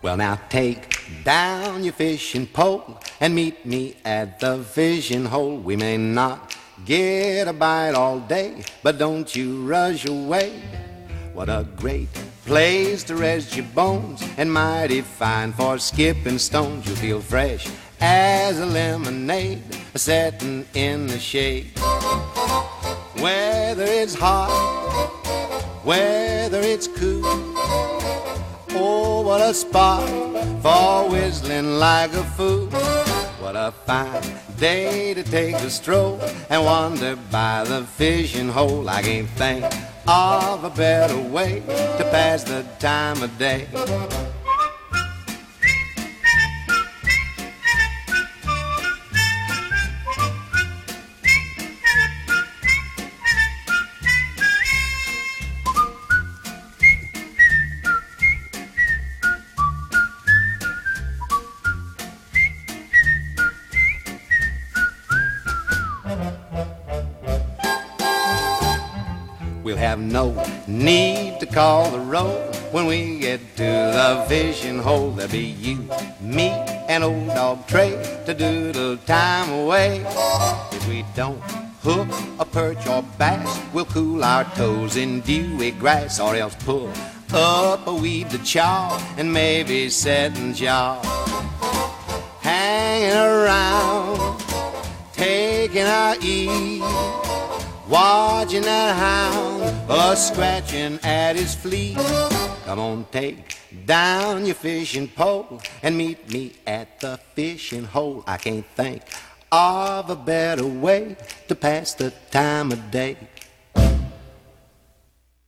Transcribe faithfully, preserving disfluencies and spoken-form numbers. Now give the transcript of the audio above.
Well, now take down your fishing pole and meet me at the fishing hole. We may not get a bite all day, but don't you rush away. What a great place to rest your bones, and mighty fine for skipping stones. You'll feel fresh as a lemonade setting in the shade. Whether it's hot, whether it's cool, oh, what a spot for whistling like a fool. What a fine day to take a stroll and wander by the fishing hole. I can't think of a better way to pass the time of day. We'll have no need to call the roll when we get to the fishing hole. There'll be you, me, and old dog Trey to doodle time away. If we don't hook a perch or bass, we'll cool our toes in dewy grass, or else pull up a weed to chaw and maybe set and jaw. Hanging around, taking our ease, watching that hound a-scratching at his fleece. Come on, take down your fishing pole and meet me at the fishing hole. I can't think of a better way to pass the time of day.